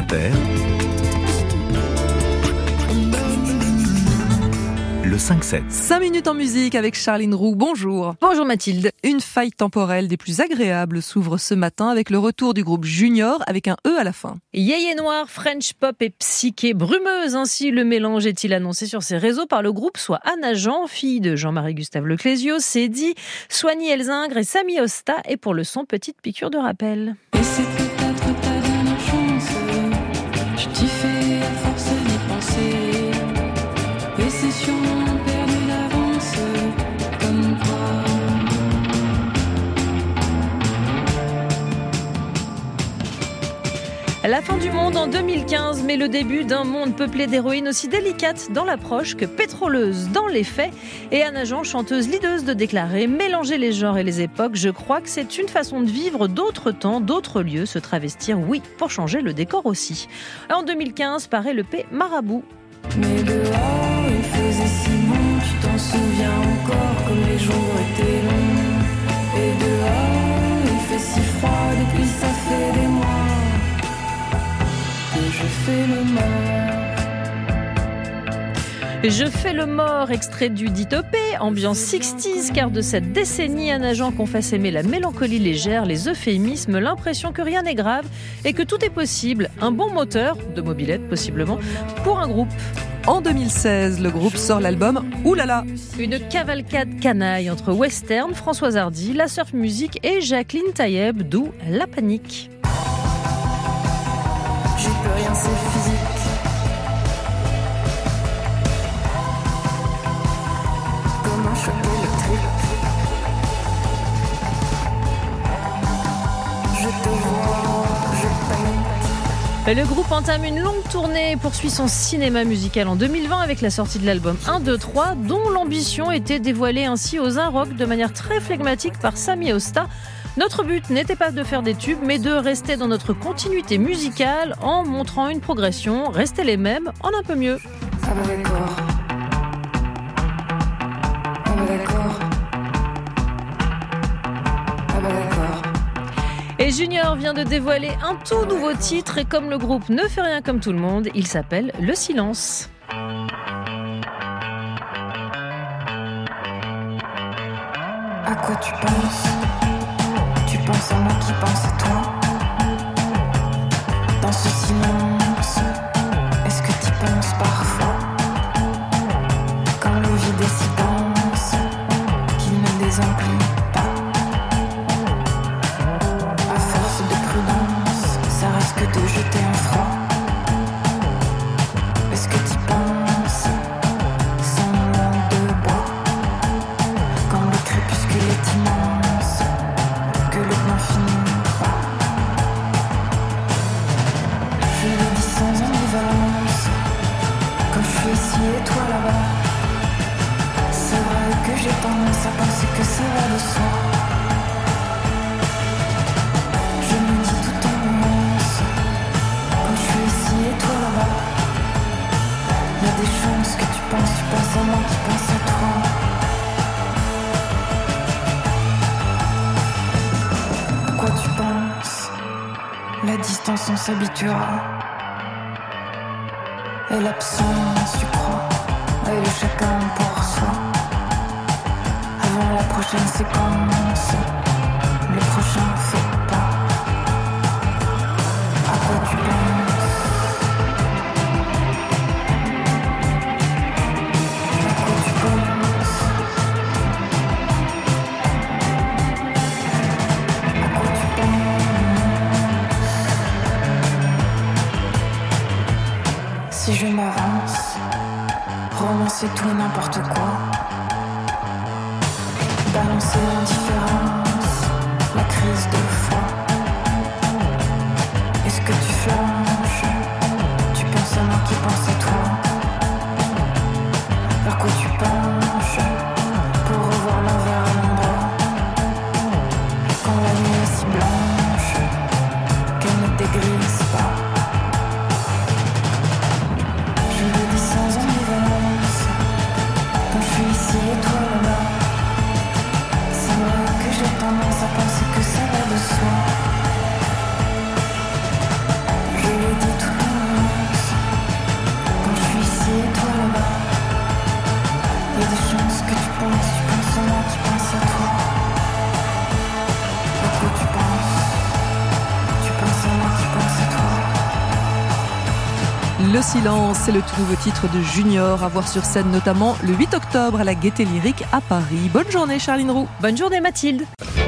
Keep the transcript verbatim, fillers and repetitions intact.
Inter, le cinq sept. cinq minutes en musique avec Charline Roux. Bonjour. Bonjour Mathilde. Une faille temporelle des plus agréables s'ouvre ce matin avec le retour du groupe Junior avec un E à la fin. Yéyé noir, French pop et psyché brumeuse, ainsi le mélange est-il annoncé sur ses réseaux par le groupe, soit Anna Jean, fille de Jean-Marie Gustave Leclésio, c'est dit, Soigny Elzingre et Samy Osta, et pour le son, petite piqûre de rappel. Et c'est peut-être ta dernière chance, je t'y fais à force d'y penser, et c'est sûrement perdu d'avance, comme toi. La fin du monde en deux mille quinze, mais le début d'un monde peuplé d'héroïnes aussi délicates dans l'approche que pétroleuses dans les faits. Et Anna Jean, chanteuse leaduse de déclarer, mélanger les genres et les époques, je crois que c'est une façon de vivre d'autres temps, d'autres lieux, se travestir, oui, pour changer le décor aussi. En deux mille quinze paraît le P Marabout. Mais dehors, il faisait si bon, tu t'en souviens encore, comme les jours étaient longs. Et dehors, il fait si froid, depuis ça fait des mois que je fais le mort. Je fais le mort, extrait du dit E P, ambiance sixties, car de cette décennie, Anna Jean confesse aimer la mélancolie légère, les euphémismes, l'impression que rien n'est grave et que tout est possible. Un bon moteur, de mobilette possiblement, pour un groupe. En deux mille seize, le groupe sort l'album Oulala. Une cavalcade canaille entre western, Françoise Hardy, la surf music et Jacqueline Taïeb, d'où La Panique. J'y peux rien, c'est physique. Comme un choc électrique. Je te vois, je panique. Le groupe entame une longue tournée et poursuit son cinéma musical en deux mille vingt avec la sortie de l'album un, deux, trois, dont l'ambition était dévoilée ainsi aux un rock de manière très flegmatique par Samy Osta. Notre but n'était pas de faire des tubes, mais de rester dans notre continuité musicale en montrant une progression, rester les mêmes en un peu mieux. Ah bah d'accord. Ah bah d'accord. Ah bah d'accord. Et Junior vient de dévoiler un tout nouveau titre et comme le groupe ne fait rien comme tout le monde, il s'appelle Le Silence. À quoi tu penses? Tu penses à moi qui pense à toi? Dans ce silence, est-ce que tu penses parfois? Quand le vide est si dense qu'il ne désemplit pas. À force de prudence, ça risque de jeter un froid. Est-ce que tu penses sans langue de bois? Quand le crépuscule est immense, que le blanc finit pas. Je le dis sans ambivalence, quand je suis ici et toi là-bas. C'est vrai que j'ai tendance à penser que ça va de soi. Je me dis tout en romance, quand je suis ici et toi là-bas. Y a des chances que tu penses, tu penses à moi qui pense à toi. À quoi tu penses? La distance on s'habituera. Et l'absence tu crois. Et le chacun pour soi. Avant la prochaine séquence, le prochain fait pas. À quoi tu penses? À quoi tu penses? À quoi tu penses? Si je m'avance, romancer tout et n'importe quoi. Balancer l'indifférence, la crise de foi. Est-ce que tu flanches? Tu penses à moi qui pense à toi. Vers quoi tu penches? Pour revoir l'envers à l'endroit. Quand la nuit est si blanche qu'elle ne dégrise pas. Je le dis sans ambivalence, quand je suis ici et toi là-bas. C'est vrai que j'ai tendance à penser que ça va de soi. Je le y a des chances que tu penses, tu penses à moi qui pense à toi. À quoi tu penses? Tu penses à moi qui pense à toi. Le silence, c'est le tout nouveau titre de Junior, à voir sur scène notamment le huit octobre à la Gaîté Lyrique à Paris. Bonne journée Charline Roux. Bonne journée Mathilde.